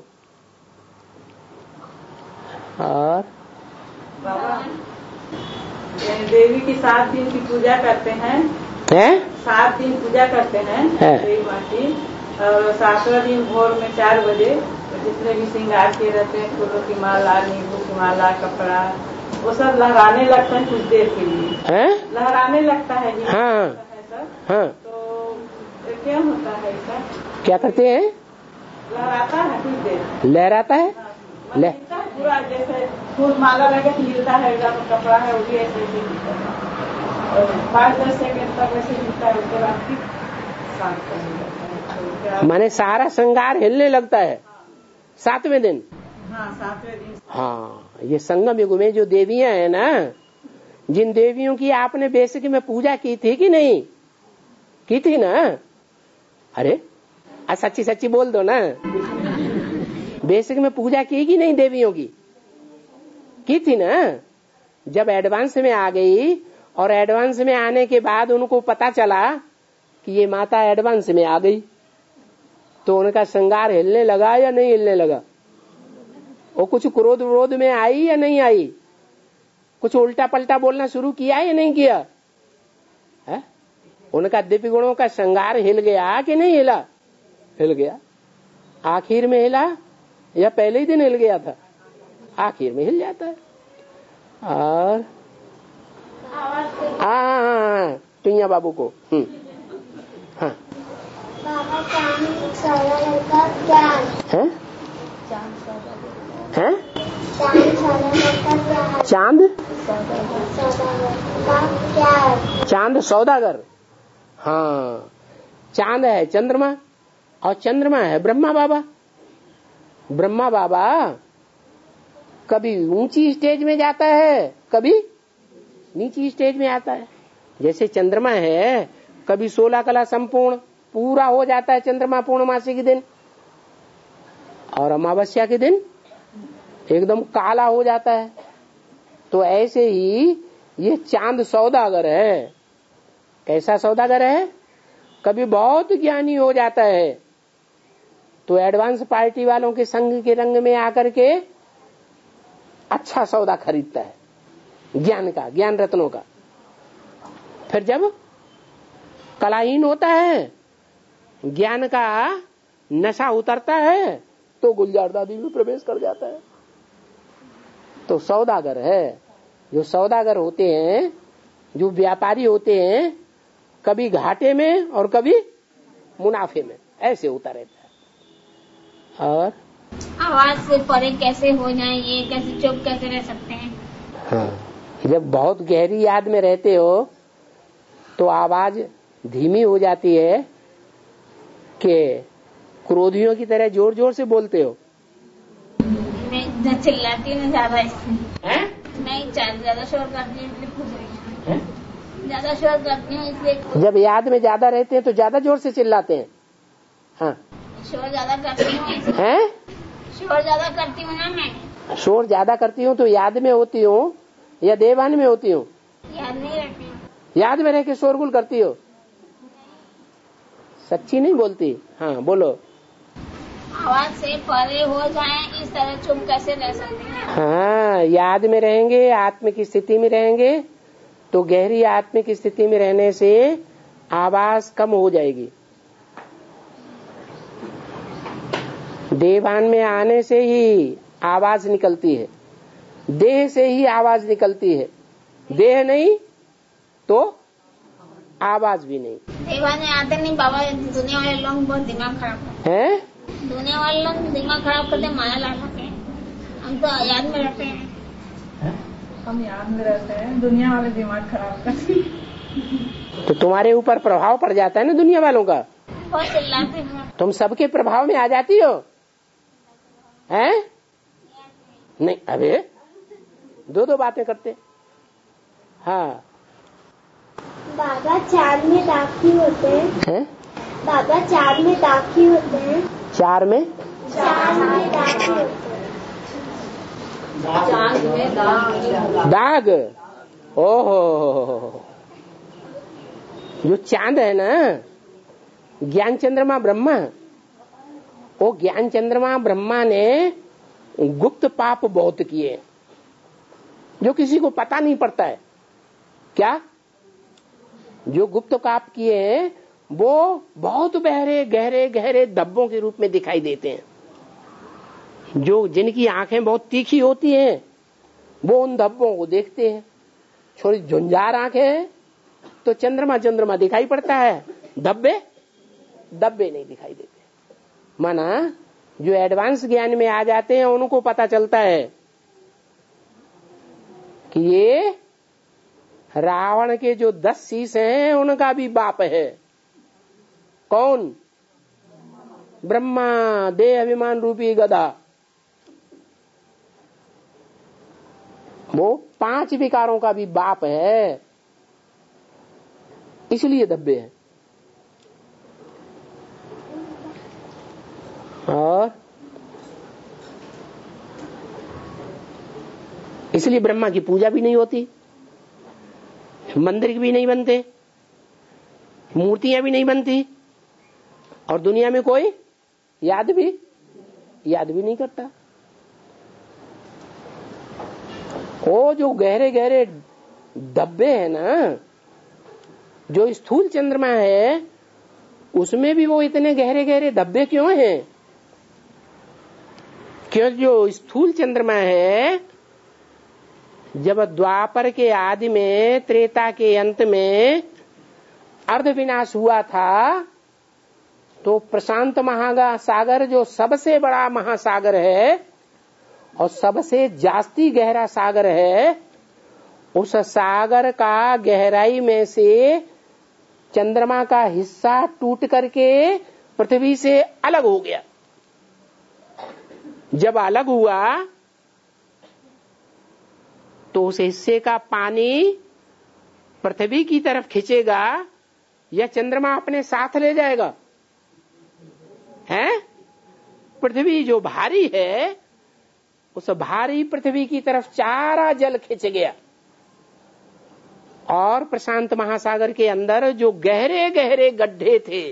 A: और
D: बाबा देवी की 7 दिन की पूजा करते हैं, 7 दिन पूजा करते हैं देवी माँ की, और 7वां दिन भोर में 4 बजे जितने भी श्रृंगार के रहते हैं, फूलों की माला, नींबू की माला, कपड़ा, वो सब लहराने लगता है कुछ देर के लिए। लहराने लगता है जी। हाँ। हाँ। तो क्या होता है ऐसा? क्या करते हैं? लहराता है कुछ देर। लहराता है? पूरा जैसे फूल माला लगे हिलता है, कपड़ा है वो भी ऐसे हिलता है, 5-10 सेकंड तक ऐसे हिलता है, उसके बाद फिर शांत करने लगता है। माने सारा श्रृंगार हिलने लगता है 7वें दिन? हाँ, 7वें दिन। हाँ, ये संगम युग में जो देवियां हैं ना, जिन देवियों की आपने बेसिक में पूजा की थी कि नहीं की थी ना? अरे सच्ची सच्ची बोल दो ना, बेसिक में पूजा की कि नहीं देवियों की थी ना? जब एडवांस में आ गई और एडवांस में आने के बाद उनको पता चला कि ये माता एडवांस में आ गई, तो उनका श्रृंगार हिलने लगा या नहीं हिलने लगा? वो कुछ क्रोध विरोध में आई या नहीं आई? कुछ उल्टा पलटा बोलना शुरू किया या नहीं किया? है? उनका दिव्य गुणों का श्रृंगार हिल गया कि नहीं हिला? हिल गया। आखिर में हिला या पहले ही दिन हिल गया था? आखिर में हिल जाता है। और हाँ, पिंया बाबू को हाँ है? हैं? चांद सौदागर। हाँ, चांद है चंद्रमा, और चंद्रमा है ब्रह्मा बाबा। ब्रह्मा बाबा कभी ऊंची स्टेज में जाता है, कभी नीची स्टेज में आता है। जैसे चंद्रमा है, कभी 16 कला संपूर्ण पूरा हो जाता है चंद्रमा पूर्णमासी के दिन,
A: और अमावस्या के दिन एकदम काला हो जाता है। तो ऐसे ही ये चांद सौदागर है। कैसा सौदागर है? कभी बहुत ज्ञानी हो जाता है तो एडवांस पार्टी वालों के संग के रंग में आकर के अच्छा सौदा खरीदता है, ज्ञान का, ज्ञान रत्नों का। फिर जब कलाहीन होता है, ज्ञान का नशा उतरता है, तो गुलजारदादी में प्रवेश कर जाता है। तो सौदागर है। जो सौदागर होते हैं, जो व्यापारी होते हैं, कभी घाटे में और कभी मुनाफे में, ऐसे होता रहता है। और
C: आवाज से परे कैसे हो जाए, ये कैसे चुप कैसे रह सकते हैं?
A: हाँ, जब बहुत गहरी याद में रहते हो तो आवाज धीमी हो जाती है कि क्रोधियों की तरह जोर जोर से बोलते हो।
C: मैं चिल्लाती हूँ ज्यादा, इसलिए नहीं ज्यादा शोर करती हूँ, इसलिए पूछ रही हूँ। ज्यादा शोर करती हूँ इसलिए।
A: जब याद में ज्यादा रहते हैं तो ज्यादा जोर से चिल्लाते हैं। हाँ,
C: शोर ज्यादा करती हूँ। शोर ज्यादा करती हूँ ना मैं।
A: शोर ज्यादा करती हूँ तो याद में होती हूँ या देवान में होती हूँ?
C: याद नहीं रहती हूँ।
A: याद में रह के शोरगुल करती हो? सच्ची नहीं बोलती। हाँ बोलो।
C: आवाज से परे हो जाए, इस तरह चुप कैसे रह सकते हैं?
A: हाँ, याद में रहेंगे, आत्म की स्थिति में रहेंगे तो गहरी आत्म की स्थिति में रहने से आवाज कम हो जाएगी। देवान में आने से ही आवाज निकलती है, देह से ही आवाज निकलती है। देह नहीं तो आवाज भी नहीं।
C: देवान में आते नहीं बाबा, दुनिया वाले लोग बहुत दिमाग खराब करते
A: हैं।
C: दुनिया वाले लोग दिमाग खराब करते, माया लाते हैं। हम तो याद में रहते हैं।
D: हम याद में रहते हैं, दुनिया वाले दिमाग खराब करते हैं।
A: तो तुम्हारे ऊपर प्रभाव पड़ जाता है ना दुनिया वालों का।
C: बहुत चिल्लाते हैं।
A: तुम सबके प्रभाव में आ जाती हो। हैं? नहीं, अबे दो बातें करते। हाँ,
C: बाबा चार में दाखिल होते हैं। बाबा चार में दाखिल होते हैं।
A: चार में
C: दाखिल होते हैं।
A: दाग। ओहो, जो चांद है ना, ज्ञान चंद्रमा ब्रह्मा, वो ज्ञान चंद्रमा ब्रह्मा ने गुप्त पाप बहुत किए जो किसी को पता नहीं पड़ता है। क्या? जो गुप्त पाप किए हैं वो बहुत गहरे गहरे गहरे धब्बों के रूप में दिखाई देते हैं। जो जिनकी आंखें बहुत तीखी होती हैं वो उन धब्बों को देखते हैं। थोड़ी झुंझार आंखें हैं तो चंद्रमा दिखाई पड़ता है, धब्बे नहीं दिखाई देते। माना जो एडवांस ज्ञान में आ जाते हैं उनको पता चलता है कि ये रावण के जो 10 शीश हैं उनका भी बाप है। कौन? ब्रह्मा, देह अभिमान रूपी गधा। वो 5 विकारों का भी बाप है, इसलिए धब्बे हैं। और इसलिए ब्रह्मा की पूजा भी नहीं होती, मंदिर भी नहीं बनते, मूर्तियां भी नहीं बनती, और दुनिया में कोई याद भी नहीं करता। वो जो गहरे गहरे धब्बे हैं ना, जो स्थूल चंद्रमा है उसमें भी वो इतने गहरे गहरे धब्बे क्यों हैं? क्यों? जो स्थूल चंद्रमा है जब द्वापर के आदि में, त्रेता के अंत में अर्ध विनाश हुआ था तो प्रशांत महासागर जो सबसे बड़ा महासागर है और सबसे जास्ती गहरा सागर है, उस सागर का गहराई में से चंद्रमा का हिस्सा टूट करके पृथ्वी से अलग हो गया। जब अलग हुआ तो उस हिस्से का पानी पृथ्वी की तरफ खींचेगा या चंद्रमा अपने साथ ले जाएगा? हैं? पृथ्वी जो भारी है, उस भारी पृथ्वी की तरफ सारा जल खिंच गया और प्रशांत महासागर के अंदर जो गहरे गहरे गड्ढे थे,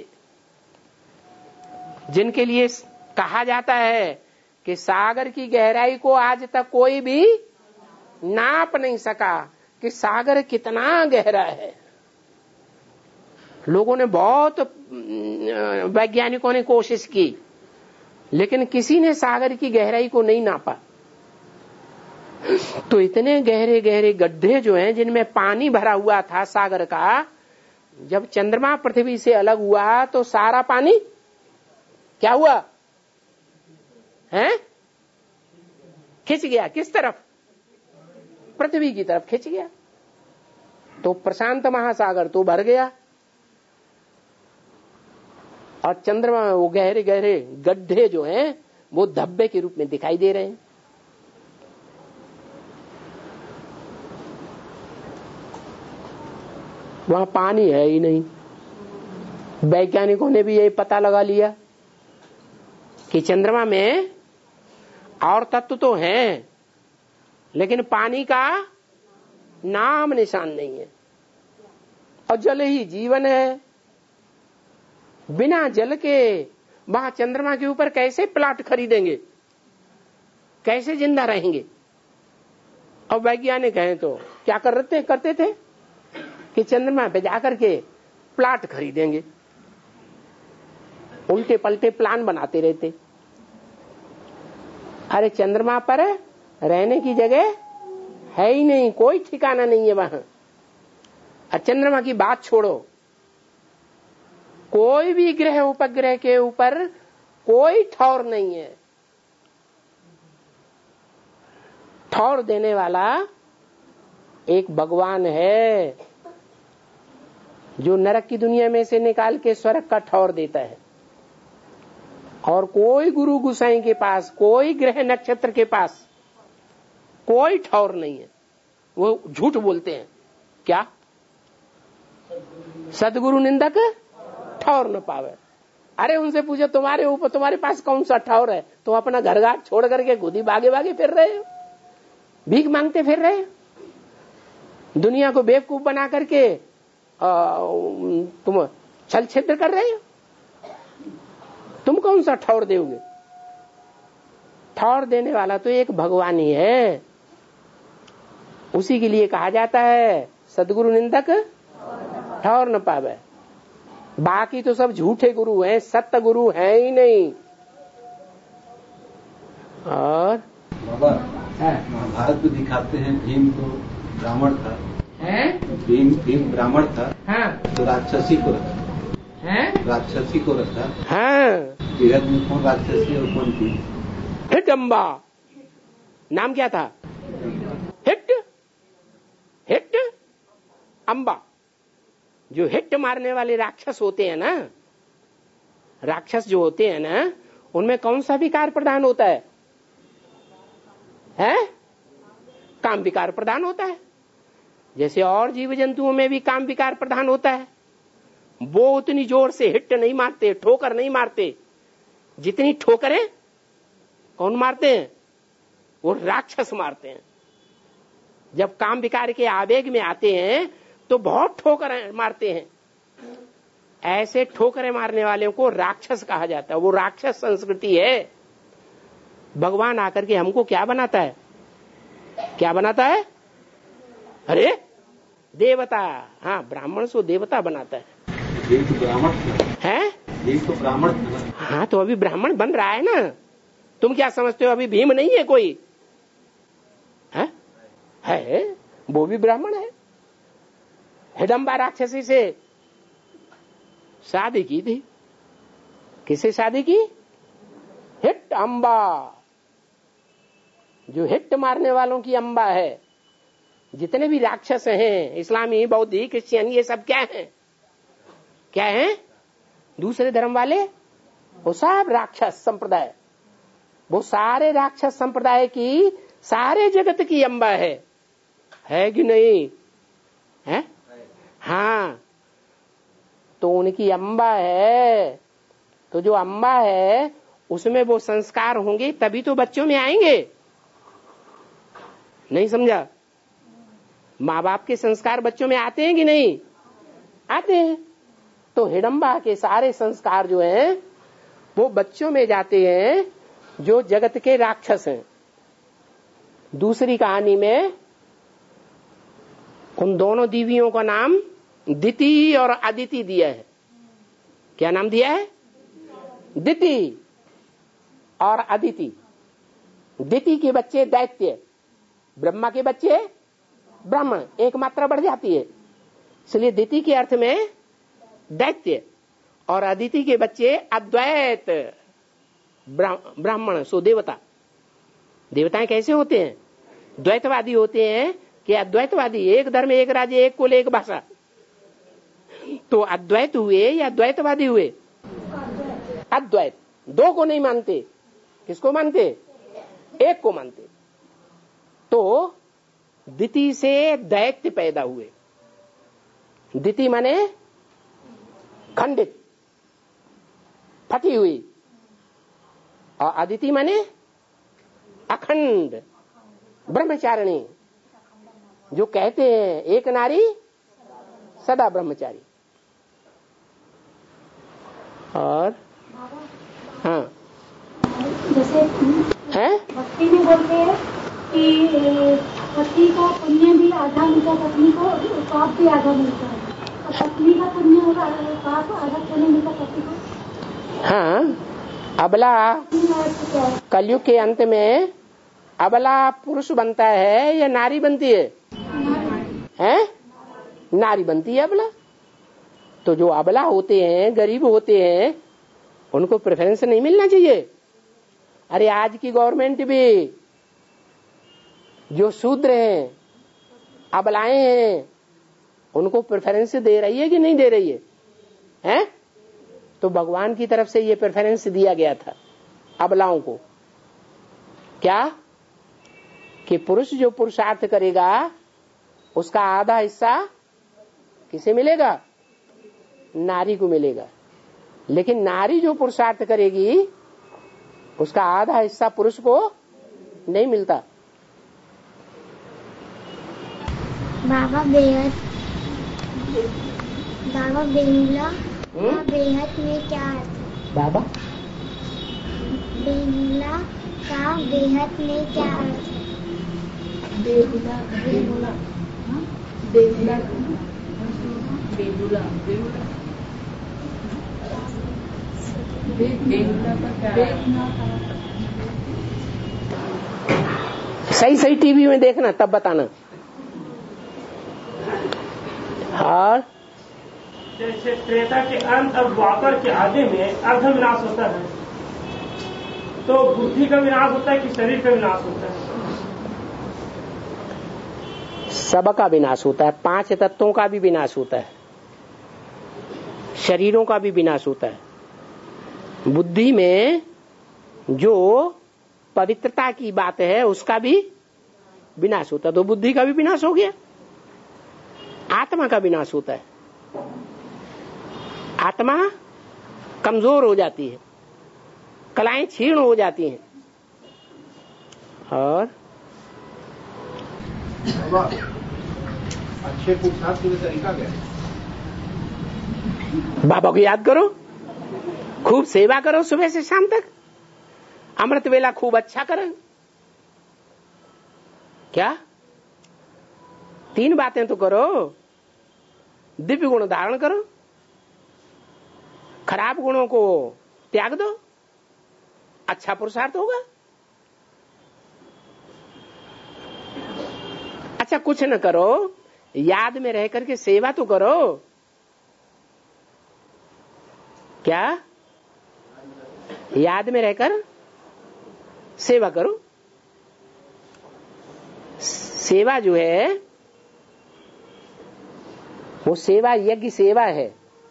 A: जिनके लिए कहा जाता है कि सागर की गहराई को आज तक कोई भी नाप नहीं सका कि सागर कितना गहरा है। लोगों ने बहुत, वैज्ञानिकों ने कोशिश की, लेकिन किसी ने सागर की गहराई को नहीं नापा। तो इतने गहरे गहरे गड्ढे जो हैं, जिनमें पानी भरा हुआ था सागर का, जब चंद्रमा पृथ्वी से अलग हुआ तो सारा पानी क्या हुआ है? खिंच गया। किस तरफ? पृथ्वी की तरफ खिंच गया। तो प्रशांत महासागर तो भर गया और चंद्रमा में वो गहरे गहरे गड्ढे जो हैं वो धब्बे के रूप में दिखाई दे रहे हैं। वहां पानी है ही नहीं। वैज्ञानिकों ने भी यही पता लगा लिया कि चंद्रमा में और तत्व तो हैं, लेकिन पानी का नाम निशान नहीं है। और जल ही जीवन है। बिना जल के वहां चंद्रमा के ऊपर कैसे प्लाट खरीदेंगे, कैसे जिंदा रहेंगे? और वैज्ञानिक हैं तो क्या करते थे कि चंद्रमा पे जाकर के प्लाट खरीदेंगे, उल्टे पलटे प्लान बनाते रहते। अरे चंद्रमा पर रहने की जगह है ही नहीं, कोई ठिकाना नहीं है वहां। चंद्रमा की बात छोड़ो, कोई भी ग्रह उपग्रह के ऊपर कोई ठौर नहीं है। ठौर देने वाला एक भगवान है जो नरक की दुनिया में से निकाल के स्वर्ग का ठौर देता है। और कोई गुरु गुसाई के पास, कोई ग्रह नक्षत्र के पास कोई ठौर नहीं है। वो झूठ बोलते हैं। क्या? सदगुरु निंदक ठौर न पावे। अरे उनसे पूछो तुम्हारे ऊपर, तुम्हारे पास कौन सा ठौर है? तुम अपना घर घाट छोड़ करके खुद ही भागे भागे फिर रहे हो, भीख मांगते फिर रहे हो, दुनिया को बेवकूफ बना करके तुम छल छिद्र कर रहे हो। तुम कौन सा ठौर दोगे? ठौर देने वाला तो एक भगवान ही है। उसी के लिए कहा जाता है सदगुरु निंदक ठौर न पावे। बाकी तो सब झूठे गुरु हैं, सत्य गुरु है ही नहीं। और
F: महाभारत में दिखाते हैं भीम तो ब्राह्मण था, भीम ब्राह्मण था, हाँ। तो राक्षसी को रखा, राक्षसी को रखा,
A: हाँ।
F: बेहद में कौन राक्षसी और कौन थी?
A: हिडम्बा नाम क्या था? हिट अम्बा। जो हिट मारने वाले राक्षस होते हैं ना, राक्षस जो होते हैं ना, उनमें कौन सा विकार प्रधान होता है? काम विकार प्रधान होता है। जैसे और जीव जंतुओं में भी काम विकार प्रधान होता है। वो उतनी जोर से हिट नहीं मारते, ठोकर नहीं मारते जितनी ठोकरें कौन मारते हैं? वो राक्षस मारते हैं। जब काम विकार के आवेग में आते हैं तो बहुत ठोकर मारते हैं। ऐसे ठोकरें मारने वालों को राक्षस कहा जाता है। वो राक्षस संस्कृति है। भगवान आकर के हमको क्या बनाता है? क्या बनाता है? अरे देवता। हाँ, ब्राह्मण से देवता बनाता है।
F: ये तो ब्राह्मण
A: है,
F: ये तो ब्राह्मण।
A: हाँ, तो अभी ब्राह्मण बन रहा है ना। तुम क्या समझते हो अभी भीम नहीं है कोई? है, वो भी ब्राह्मण है। हिडम्बा राक्षसी से शादी की थी। किसे शादी की? हिट अम्बा, जो हिट मारने वालों की अम्बा है। जितने भी राक्षस हैं, इस्लामी, बौद्धी, क्रिश्चियन, ये सब क्या हैं? क्या हैं? दूसरे धर्म वाले, वो सब राक्षस संप्रदाय। वो सारे राक्षस संप्रदाय की, सारे जगत की अम्बा है कि नहीं? है? हाँ, तो उनकी अम्बा है। तो जो अम्बा है उसमें वो संस्कार होंगे तभी तो बच्चों में आएंगे। नहीं समझा? माँ बाप के संस्कार बच्चों में आते हैं कि नहीं आते हैं? तो हिडम्बा के सारे संस्कार जो हैं वो बच्चों में जाते हैं जो जगत के राक्षस हैं। दूसरी कहानी में उन दोनों देवियों का नाम दिति और अदिति दिया है। क्या नाम दिया है? दिति और अदिति। दिति के बच्चे दैत्य, ब्रह्मा के बच्चे ब्राह्मण, एक मात्रा बढ़ जाती है, इसलिए दिति के अर्थ में दैत्य, और अदिति के बच्चे अद्वैत ब्राह्मण, सो देवता। देवताएं कैसे होते हैं? द्वैतवादी होते हैं कि अद्वैतवादी, एक धर्म एक राज्य एक कुल एक भाषा। तो अद्वैत हुए या द्वैतवादी हुए? अद्वैत। दो को नहीं मानते, किसको मानते? एक को मानते। तो दिति से दैत्य पैदा हुए। दिति माने खंडित, फटी हुई, और अदिति माने अखंड ब्रह्मचारिणी, जो कहते हैं एक नारी सदा ब्रह्मचारी। और हाँ,
C: जैसे
A: है
C: भक्ति में बोलते हैं कि पति का पुण्य भी आधा मिलता, पत्नी को पाप भी आधा मिलता है, और पत्नी का पुण्य होगा पाप आधा क्यों नहीं मिलता पति को?
A: हाँ, अबला कलयुग के अंत में अबला पुरुष बनता है या नारी बनती है? हैं? नारी बनती है अबला। तो जो अबला होते हैं, गरीब होते हैं, उनको प्रेफरेंस नहीं मिलना चाहिए। अरे आज की गवर्नमेंट भी जो शूद्र हैं, अबलाएं हैं, उनको प्रेफरेंस दे रही है कि नहीं दे रही है? हैं? तो भगवान की तरफ से ये प्रेफरेंस दिया गया था अबलाओं को। क्या? कि पुरुष जो पुरुषार्थ करेगा उसका आधा हिस्सा किसे मिलेगा? नारी को मिलेगा। लेकिन नारी जो पुरुषार्थ करेगी उसका आधा हिस्सा पुरुष को नहीं मिलता।
C: बाबा बेहद बेहद में क्या अर्थ है?
A: बाबा
C: बेहुला का बेहद में क्या अर्थ है?
D: बेहुला बेहुला बेहुला बेहुला बेहुला का क्या?
A: सही सही टीवी में देखना तब बताना। और
E: जैसे त्रेता के अंत और द्वापर के आदि में अर्ध विनाश होता है, तो बुद्धि का विनाश होता है कि शरीर का विनाश होता है?
A: सबका विनाश होता है। 5 तत्वों का भी विनाश होता है, शरीरों का भी विनाश होता है। बुद्धि में जो पवित्रता की बात है उसका भी विनाश होता है, तो बुद्धि का भी विनाश हो गया। आत्मा का विनाश होता है, आत्मा कमजोर हो जाती है, कलाएं क्षीण हो जाती हैं। और
F: अच्छे पुरुषार्थ के तरीका क्या है?
A: बाबा को याद करो, खूब सेवा करो, सुबह से शाम तक अमृत वेला खूब अच्छा करो। क्या? 3 बातें तो करो। दिव्य गुण धारण करो, खराब गुणों को त्याग दो, अच्छा पुरुषार्थ होगा। अच्छा कुछ न करो, याद में रह करके सेवा तो करो। क्या? याद में रहकर सेवा करो। सेवा जो है वो सेवा यज्ञ सेवा है।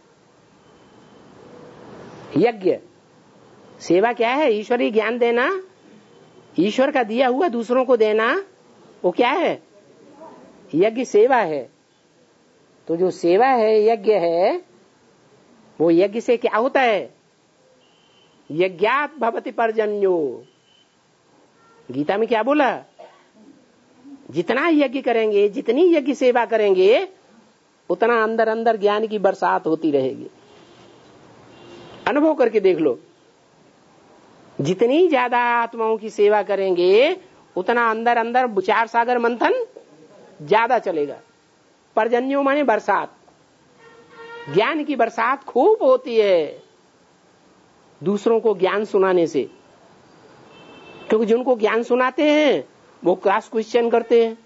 A: यज्ञ सेवा क्या है? ईश्वरीय ज्ञान देना, ईश्वर का दिया हुआ दूसरों को देना, वो क्या है? यज्ञ सेवा है। तो जो सेवा है, यज्ञ है, वो यज्ञ से क्या होता है? यज्ञात भवति पर्जन्यो। गीता में क्या बोला? जितना यज्ञ करेंगे, जितनी यज्ञ सेवा करेंगे, उतना अंदर अंदर ज्ञान की बरसात होती रहेगी। अनुभव करके देख लो, जितनी ज्यादा आत्माओं की सेवा करेंगे, उतना अंदर अंदर विचार सागर मंथन ज्यादा चलेगा। पर्जन्यों माने बरसात, ज्ञान की बरसात खूब होती है दूसरों को ज्ञान सुनाने से। क्योंकि जिनको ज्ञान सुनाते हैं वो क्रॉस क्वेश्चन करते हैं,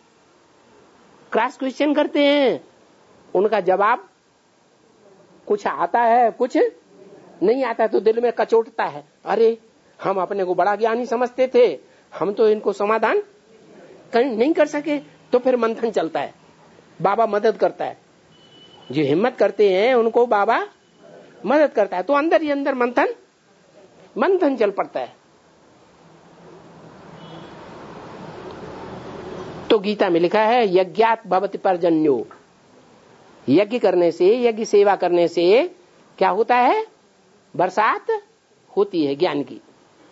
A: उनका जवाब कुछ आता है, कुछ नहीं आता, तो दिल में कचोटता है, अरे हम अपने को बड़ा ज्ञानी समझते थे, हम तो इनको समाधान नहीं कर सके। तो फिर मंथन चलता है, बाबा मदद करता है। जो हिम्मत करते हैं उनको बाबा मदद करता है, तो अंदर ही अंदर मंथन चल पड़ता है। तो गीता में लिखा है यज्ञात भवति पर्जन्यो। यज्ञ करने से, यज्ञ सेवा करने से क्या होता है? बरसात होती है ज्ञान की।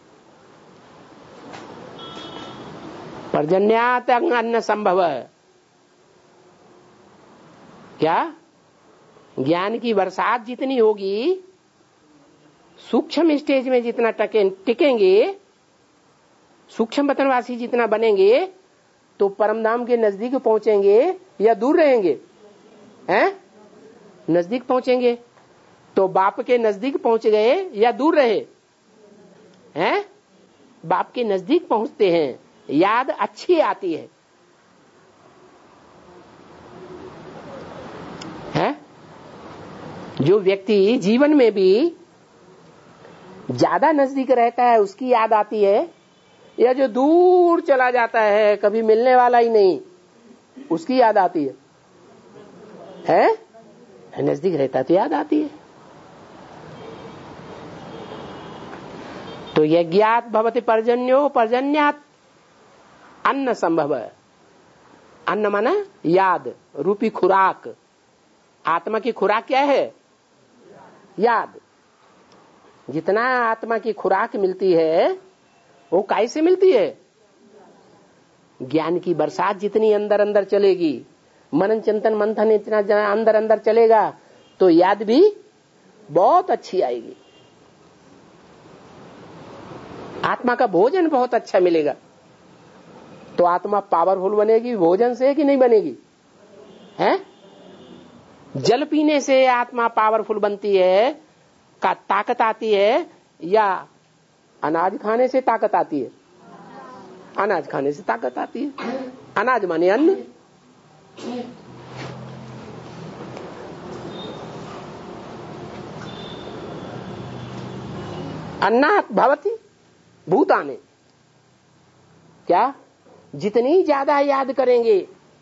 A: पर्जन्यात अन्न संभव। क्या? ज्ञान की बरसात जितनी होगी, सूक्ष्म स्टेज में जितना टिकेंगे, सूक्ष्म वतनवासी जितना बनेंगे, तो परमधाम के नजदीक पहुंचेंगे या दूर रहेंगे? हैं? नजदीक पहुंचेंगे। तो बाप के नजदीक पहुंच गए या दूर रहे? हैं? बाप के नजदीक पहुंचते हैं, याद अच्छी आती है। हैं? जो व्यक्ति जीवन में भी ज्यादा नजदीक रहता है उसकी याद आती है, या जो दूर चला जाता है कभी मिलने वाला ही नहीं उसकी याद आती है? हैं? नजदीक रहता है तो याद आती है। तो यज्ञात भवति पर्जन्यो, पर्जन्यात अन्न संभव। अन्न माना याद रूपी खुराक। आत्मा की खुराक क्या है? याद। जितना आत्मा की खुराक मिलती है वो कैसे मिलती है? ज्ञान की बरसात जितनी अंदर अंदर चलेगी, मनन चिंतन मंथन इतना अंदर अंदर चलेगा, तो याद भी बहुत अच्छी आएगी। आत्मा का भोजन बहुत अच्छा मिलेगा, तो आत्मा पावरफुल बनेगी भोजन से कि नहीं बनेगी? हैं? जल पीने से आत्मा पावरफुल बनती है, का ताकत आती है, या अनाज खाने से ताकत आती है? अनाज खाने से ताकत आती है। अनाज माने अन्न। अन्नात् भवति भूतानि। क्या? जितनी ज्यादा याद करेंगे,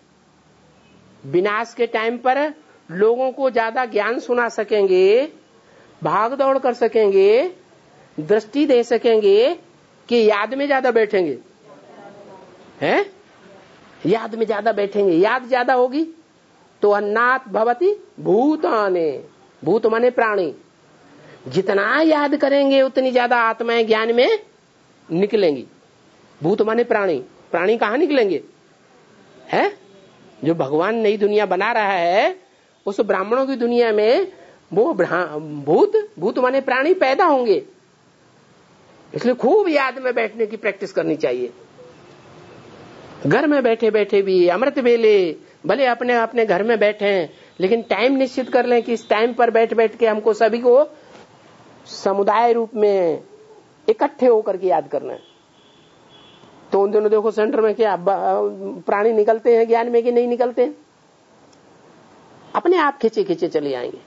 A: विनाश के टाइम पर लोगों को ज्यादा ज्ञान सुना सकेंगे, भाग दौड़ कर सकेंगे, दृष्टि दे सकेंगे, कि याद में ज्यादा बैठेंगे? हैं? याद में ज्यादा बैठेंगे, याद ज्यादा होगी तो अन्नात् भवति भूतानि। भूत माने प्राणी। जितना याद करेंगे उतनी ज्यादा आत्माएं ज्ञान में निकलेंगी। भूत माने प्राणी। प्राणी कहाँ निकलेंगे? है? जो भगवान नई दुनिया बना रहा है, उस ब्राह्मणों की दुनिया में वो भूत माने प्राणी पैदा होंगे। इसलिए खूब याद में बैठने की प्रैक्टिस करनी चाहिए। घर में बैठे बैठे भी अमृत वेले भले अपने अपने घर में बैठे, लेकिन टाइम निश्चित कर लें कि इस टाइम पर बैठ बैठ के हमको सभी को समुदाय रूप में इकट्ठे होकर के याद करना है। तो उन दिनों देखो सेंटर में क्या प्राणी निकलते हैं ज्ञान में कि नहीं निकलते हैं? अपने आप खींचे खींचे चले आएंगे।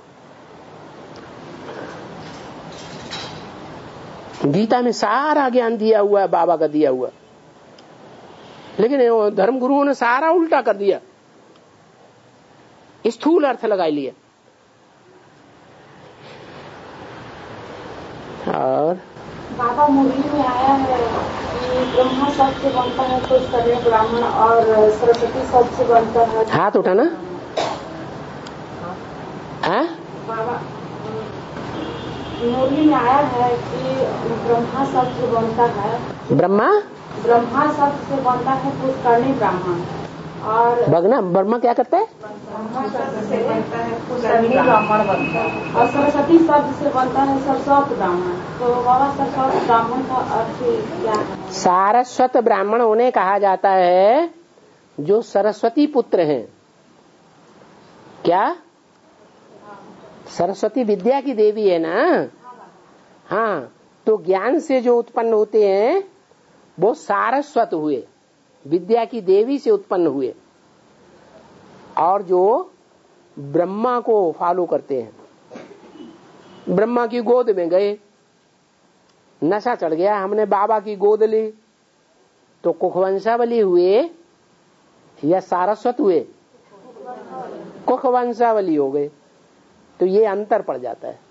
A: गीता में सारा ज्ञान दिया हुआ है, बाबा का दिया हुआ, लेकिन धर्म गुरुओं ने सारा उल्टा कर दिया, स्थूल अर्थ लगा लिया। और
B: बाबा मुरली में आया है कि ब्रह्मा शब्द से बनता है तो उसका ब्राह्मण, और सरस्वती शब्द से बनता है।
A: हाथ उठाना।
B: बाबा मुरली में आया है कि ब्रह्मा शब्द से बनता है, ब्रह्मा शब्द से बनता है पुष्करणी ब्राह्मण, और
A: ब्रह्मा क्या करता है?
B: ब्रह्मा शब्द से बनता है पुष्करणी ब्राह्मण बनता है, और सरस्वती शब्द से बनता है सरस्वत ब्राह्मण। तो बाबा सरस्वत ब्राह्मण का अर्थ क्या है?
A: सारस्वत ब्राह्मण उन्हें कहा जाता है जो सरस्वती पुत्र हैं। क्या? सरस्वती विद्या की देवी है ना। हाँ, तो ज्ञान से जो उत्पन्न होते हैं वो सारस्वत हुए, विद्या की देवी से उत्पन्न हुए, और जो ब्रह्मा को फॉलो करते हैं, ब्रह्मा की गोद में गए, नशा चढ़ गया, हमने बाबा की गोद ली, तो कुखवंशावली हुए या सारस्वत हुए? कुखवंशावली हो गए। तो ये अंतर पड़ जाता है।